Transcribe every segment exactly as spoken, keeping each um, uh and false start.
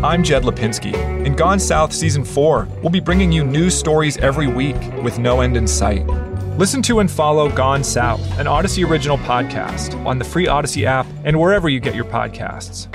I'm Jed Lipinski. In Gone South Season four, we'll be bringing you news stories every week with no end in sight. Listen to and follow Gone South, an Odyssey original podcast, on the free Odyssey app and wherever you get your podcasts.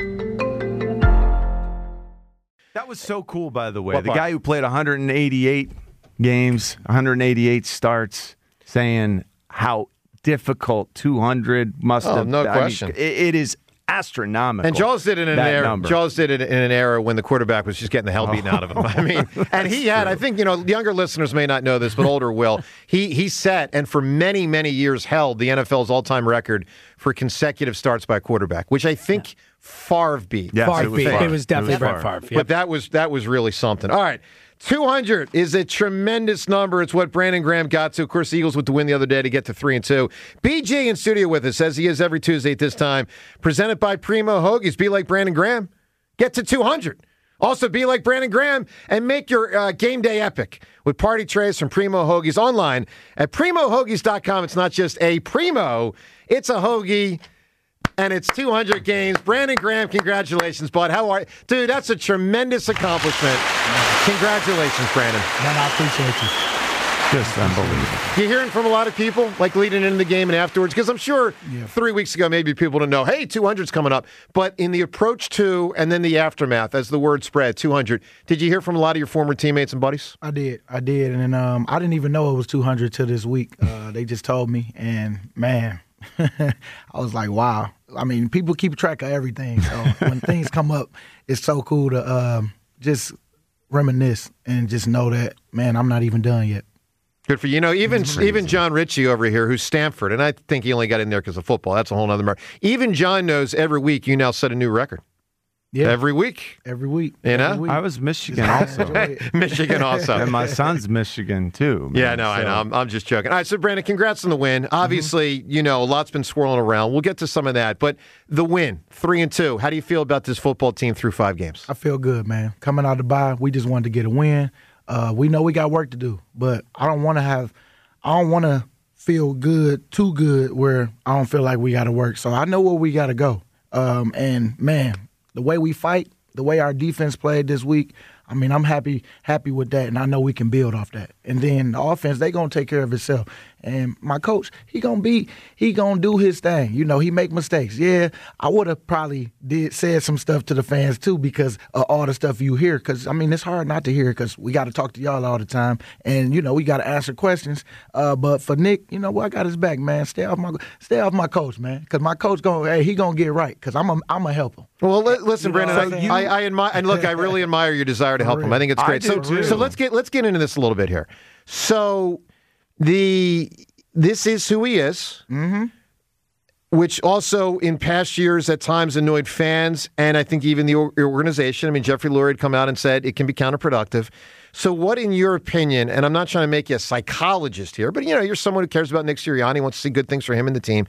That was so cool, by the way. What the part? guy who played one hundred eighty-eight games, one hundred eighty-eight starts, saying how difficult two hundred must Oh, have no I mean, question. it, it is astronomical. And Jaws did it in an that era. number. Jaws did it in an era when the quarterback was just getting the hell beaten out of him. I mean, and he had. I think you know, younger listeners may not know this, but older will. He he set and for many many years held the N F L's all time record for consecutive starts by a quarterback, which I think Favre beat. Yes, Favre it was beat. Favre. It was definitely It was Brett Favre. Yep. But that was that was really something. All right. two hundred is a tremendous number. It's what Brandon Graham got to. Of course, the Eagles with the win the other day to get to three and two. B G in studio with us, as he is every Tuesday at this time. Presented by Primo Hoagies. Be like Brandon Graham. Get to two hundred. Also, be like Brandon Graham and make your uh, game day epic with party trays from Primo Hoagies online at primo hoagies dot com. It's not just a Primo, it's a hoagie. And it's two hundred games. Brandon Graham, congratulations, bud. How are you? Dude, that's a tremendous accomplishment. Congratulations, Brandon. Man, I appreciate you. Just unbelievable. You hearing from a lot of people, like leading into the game and afterwards? Because I'm sure Yeah. three weeks ago, maybe people didn't know, hey, two hundred's coming up. But in the approach to and then the aftermath, as the word spread, two hundred, did you hear from a lot of your former teammates and buddies? I did. I did. And um, I didn't even know it was two hundred till this week. Uh, they just told me. And, man, I was like, wow. I mean, people keep track of everything. So when things come up, it's so cool to um, just reminisce and just know that, man, I'm not even done yet. Good for you. You know, even even John Ritchie over here, who's Stanford, and I think he only got in there because of football. That's a whole other matter. Even John knows every week you now set a new record. Yeah. Every week. Every week. You know? Every week. I was Michigan Just also. enjoy it. Michigan also. And my son's Michigan, too. Yeah, man. no, I So- know. I'm, I'm just joking. All right, so Brandon, congrats on the win. Obviously, you know, a lot's been swirling around. We'll get to some of that, but the win, three and two. How do you feel about this football team through five games? I feel good, man. Coming out of the bye, we just wanted to get a win. Uh, we know we got work to do, but I don't want to have, I don't want to feel good, too good, where I don't feel like we got to work. So I know where we got to go. Um, and man, the way we fight, the way our defense played this week, I mean, I'm happy happy with that, and I know we can build off that. And then the offense, they going to take care of itself. And my coach, he going to be, he going to do his thing. You know, he make mistakes. Yeah, I would have probably did said some stuff to the fans, too, because of all the stuff you hear. Because, I mean, it's hard not to hear because we got to talk to y'all all the time. And, you know, we got to answer questions. Uh, but for Nick, you know what? I got his back, man. Stay off my stay off my coach, man. Because my coach, going, hey, he going to get right because I'm going I'm to help him. Well, li- listen, You know Brandon, what I'm I, saying? I, I admire, and look, I really admire your desire to help him. I think it's I great. do So, too. so let's get let's get into this a little bit here. So, the this is who he is, Mm-hmm. which also in past years at times annoyed fans and I think even the or- organization. I mean, Jeffrey Lurie had come out and said it can be counterproductive. So, what, in your opinion, and I'm not trying to make you a psychologist here, but you know, you're someone who cares about Nick Sirianni, wants to see good things for him and the team.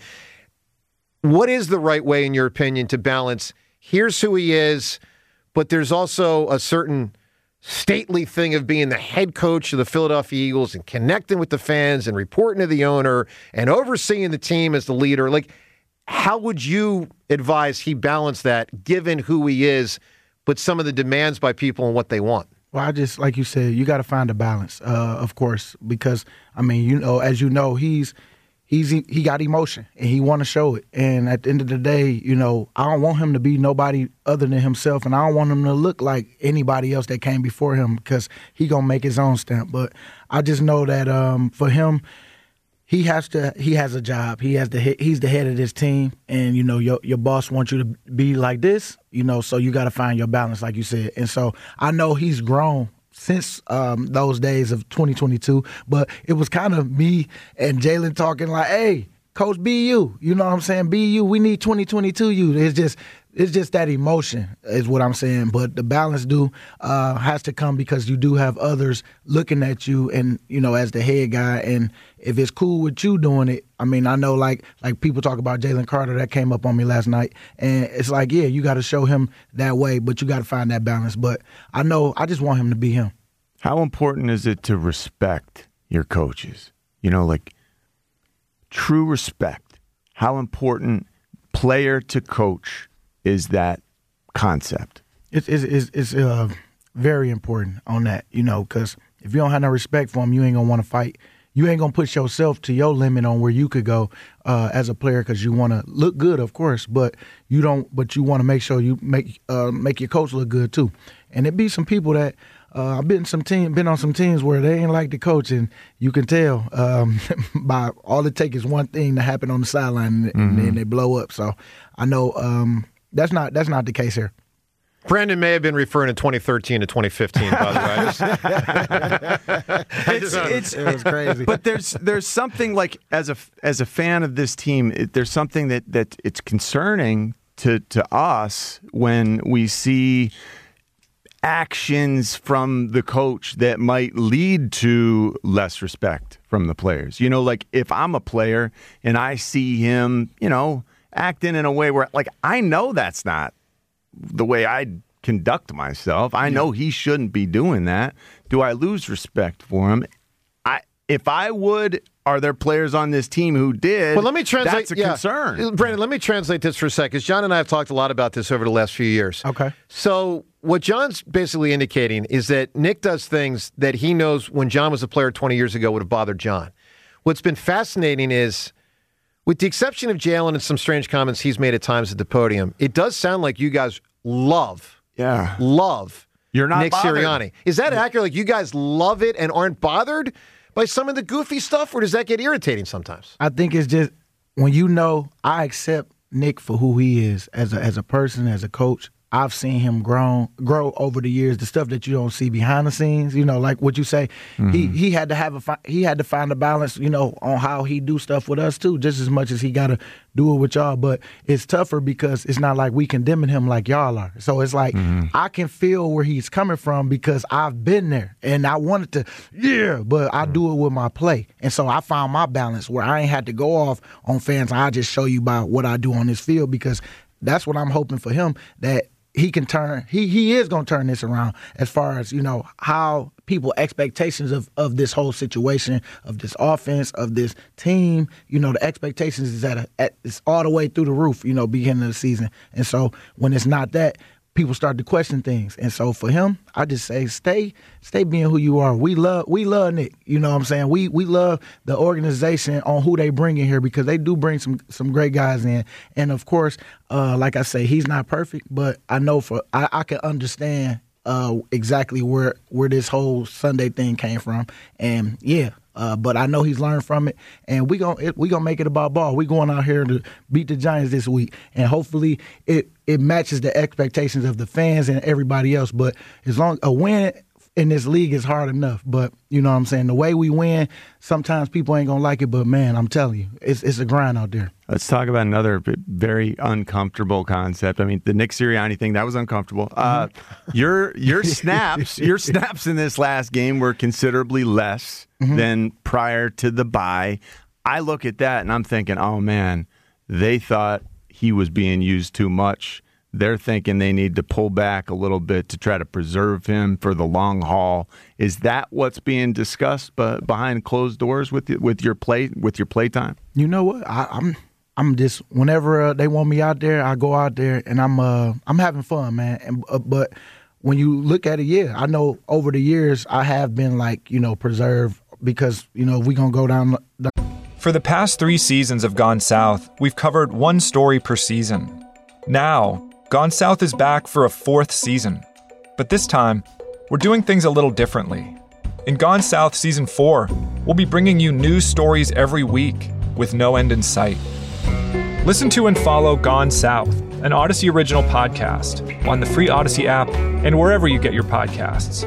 What is the right way, in your opinion, to balance? Here's who he is, but there's also a certain stately thing of being the head coach of the Philadelphia Eagles and connecting with the fans and reporting to the owner and overseeing the team as the leader. Like, how would you advise he balance that, given who he is, but some of the demands by people and what they want? Well, I just, like you said, you got to find a balance, uh, of course, because, I mean, you know, as you know, he's he's he got emotion, and he want to show it. And at the end of the day, you know, I don't want him to be nobody other than himself, and I don't want him to look like anybody else that came before him because he going to make his own stamp. But I just know that um, for him, he has to. He has a job. He has the. He's the head of this team, and you know your your boss wants you to be like this. You know, so you got to find your balance, like you said. And so I know he's grown since um, those days of twenty twenty-two. But it was kind of me and Jalen talking like, "Hey, Coach, be you." You know what I'm saying? Be you. We need twenty twenty-two you. It's just. It's just that emotion is what I'm saying. But the balance do uh, has to come because you do have others looking at you and, you know, as the head guy. And if it's cool with you doing it, I mean, I know like like people talk about Jalen Carter that came up on me last night. And it's like, yeah, you got to show him that way, but you got to find that balance. But I know I just want him to be him. How important is it to respect your coaches? You know, like true respect. How important player to coach is that concept? It's it's it's, it's uh, very important on that, you know, because if you don't have no respect for him, you ain't gonna want to fight. You ain't gonna push yourself to your limit on where you could go uh, as a player because you want to look good, of course, but you don't. But you want to make sure you make uh, make your coach look good too. And it be some people that uh, I've been some team been on some teams where they ain't like the coach, and you can tell um, by all it takes is one thing to happen on the sideline, and, mm-hmm. and then they blow up. So I know um, that's not that's not the case here. Brandon may have been referring to twenty thirteen to twenty fifteen, by the way. I just, it's, it's, it was crazy. But there's there's something like as a as a fan of this team, it, there's something that, that it's concerning to to us when we see actions from the coach that might lead to less respect from the players. You know, like if I'm a player and I see him, you know, acting in a way where like I know that's not the way I conduct myself. I know he shouldn't be doing that. Do I lose respect for him? I if I would, are there players on this team who did? Well, let me translate. That's a yeah. concern. Brandon, let me translate this for a second, because John and I have talked a lot about this over the last few years. Okay. So what John's basically indicating is that Nick does things that he knows when John was a player twenty years ago would have bothered John. What's been fascinating is, with the exception of Jalen and some strange comments he's made at times at the podium, it does sound like you guys love, yeah, love You're not Nick bothered. Sirianni. Is that accurate? Like you guys love it and aren't bothered by some of the goofy stuff, or does that get irritating sometimes? I think it's just when you know I accept Nick for who he is as a as a person, as a coach. I've seen him grow grow over the years. The stuff that you don't see behind the scenes, you know, like what you say, mm-hmm. he he had to have a he had to find a balance, you know, on how he do stuff with us too, just as much as he got to do it with y'all. But it's tougher because it's not like we condemning him like y'all are. So it's like mm-hmm. I can feel where he's coming from because I've been there and I wanted to, yeah, but I do it with my play, and so I found my balance where I ain't had to go off on fans. I just show you about what I do on this field because that's what I'm hoping for him, that he can turn, he he is going to turn this around as far as, you know, how people expectations of, of this whole situation, of this offense, of this team, you know, the expectations is at, a, at it's all the way through the roof, you know, beginning of the season. And so when it's not that, people start to question things. And so for him, I just say stay stay being who you are. We love we love Nick. You know what I'm saying? We we love the organization on who they bring in here because they do bring some some great guys in. And of course, uh, like I say, he's not perfect, but I know for I, I can understand uh, exactly where where this whole Sunday thing came from. And yeah. Uh, but I know he's learned from it, and we gonna we gonna make it about ball. We going out here to beat the Giants this week, and hopefully it it matches the expectations of the fans and everybody else. But as long a win in this league is hard enough. But you know what I'm saying, the way we win, sometimes people ain't gonna like it. But man, I'm telling you, it's it's a grind out there. Let's talk about another very uncomfortable concept. I mean, the Nick Sirianni thing, that was uncomfortable. Uh, your your snaps, your snaps in this last game were considerably less mm-hmm. than prior to the bye. I look at that and I'm thinking, oh man, they thought he was being used too much. They're thinking they need to pull back a little bit to try to preserve him for the long haul. Is that what's being discussed but behind closed doors with with your play with your play time? You know what? I, I'm I'm just whenever uh, they want me out there, I go out there and I'm uh I'm having fun, man. And uh, but when you look at it, yeah, I know over the years I have been like, you know, preserved because, you know, we gonna go down. The- For the past three seasons of Gone South, we've covered one story per season. Now, Gone South is back for a fourth season. But this time, we're doing things a little differently. In Gone South Season four, we'll be bringing you news stories every week with no end in sight. Listen to and follow Gone South, an Odyssey original podcast, on the free Odyssey app and wherever you get your podcasts.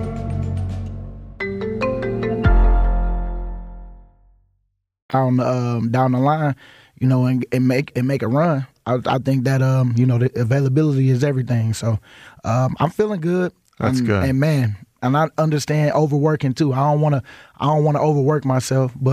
Down, um, down the line, you know, and, and make and make a run. I, I think that um, you know, the availability is everything. So um, I'm feeling good. That's and, good. And man, and I understand overworking too. I don't want to. I don't want to overwork myself, but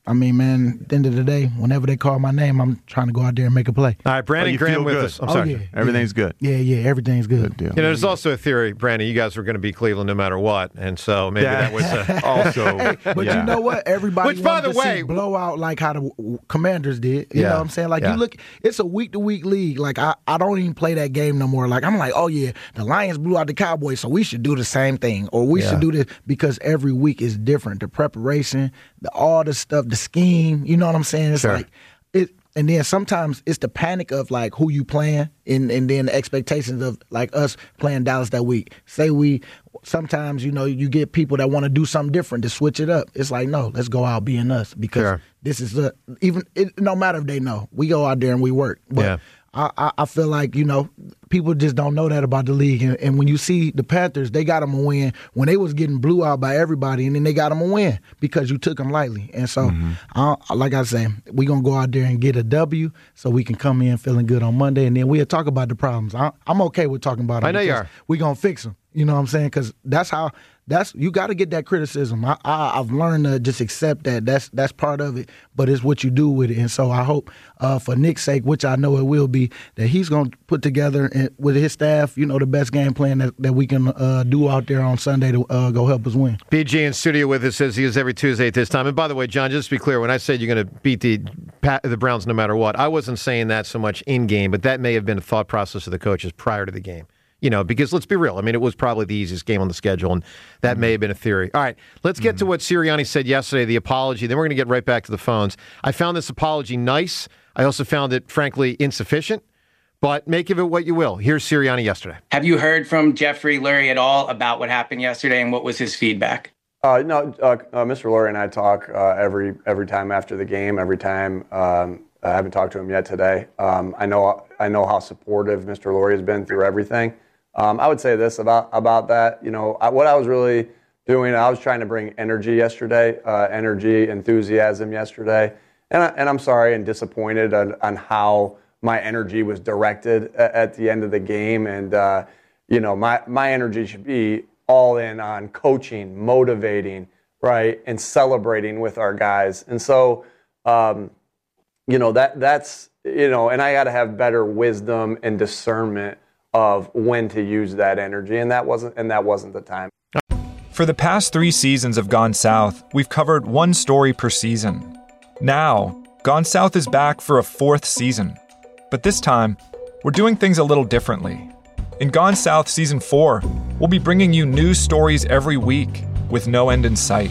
I mean, man, at the end of the day, whenever they call my name, I'm trying to go out there and make a play. All right, Brandon you Graham feel with good. us. I'm Oh, sorry. yeah. Everything's good. Yeah, yeah, everything's good. Good deal. You know, there's also a theory, Brandon, you guys were going to beat Cleveland no matter what, and so maybe Yeah. that was a, Also, But yeah. you know what? Everybody Which, by wanted the to way- see blowout like how the w- Commanders did. You Yeah. know what I'm saying? Like Yeah. you look, it's a week to week league. Like I, I don't even play that game no more. Like I'm like, oh yeah, the Lions blew out the Cowboys, so we should do the same thing, or we Yeah. should do this because every week is different. The preparation, the all the stuff, the scheme. You know what I'm saying? It's Sure. like it. And then sometimes it's the panic of like who you playing, and, and then the expectations of like us playing Dallas that week. Say we sometimes you know you get people that want to do something different to switch it up. It's like no, let's go out being us because Sure. this is the even it, no matter if they know we go out there and we work. But Yeah. I, I, I feel like you know people just don't know that about the league, and, and when you see the Panthers, they got them a win when they was getting blew out by everybody, and then they got them a win because you took them lightly. And so, Mm-hmm. I, like I say, we gonna go out there and get a W so we can come in feeling good on Monday, and then we'll talk about the problems. I, I'm okay with talking about them. I know you because are. We gonna fix them. You know what I'm saying? Because that's how. That's you got to get that criticism. I, I I've learned to just accept that. That's that's part of it. But it's what you do with it. And so I hope uh, for Nick's sake, which I know it will be, that he's gonna put together and, with his staff, you know, the best game plan that, that we can uh, do out there on Sunday to uh, go help us win. B G in studio with us as he is every Tuesday at this time. And by the way, John, just to be clear, when I said you're going to beat the Pat, the Browns no matter what, I wasn't saying that so much in game, but that may have been a thought process of the coaches prior to the game. You know, because let's be real. I mean, it was probably the easiest game on the schedule, and that may have been a theory. All right, let's get to what Sirianni said yesterday, the apology. Then we're going to get right back to the phones. I found this apology nice. I also found it, frankly, insufficient. But make of it what you will. Here's Sirianni yesterday. Have you heard from Jeffrey Lurie at all about what happened yesterday, and what was his feedback? Uh, no, uh, uh, Mister Lurie and I talk uh, every every time after the game. Every time um, I haven't talked to him yet today. Um, I know I know how supportive Mister Lurie has been through everything. Um, I would say this about about that. You know, I, what I was really doing, I was trying to bring energy yesterday, uh, energy, enthusiasm yesterday, and I, and I'm sorry and disappointed on, on how my energy was directed at, at the end of the game. And uh, you know, my my energy should be all in on coaching, motivating, right, and celebrating with our guys. And so, um, you know, that that's you know, and I got to have better wisdom and discernment of when to use that energy, and that wasn't and that wasn't the time. For the past three seasons of Gone South, we've covered one story per season. Now, Gone South is back for a fourth season. But this time, we're doing things a little differently. In Gone South Season four, we'll be bringing you new stories every week with no end in sight.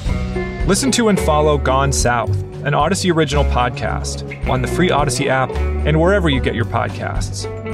Listen to and follow Gone South, an Odyssey original podcast, on the free Odyssey app and wherever you get your podcasts.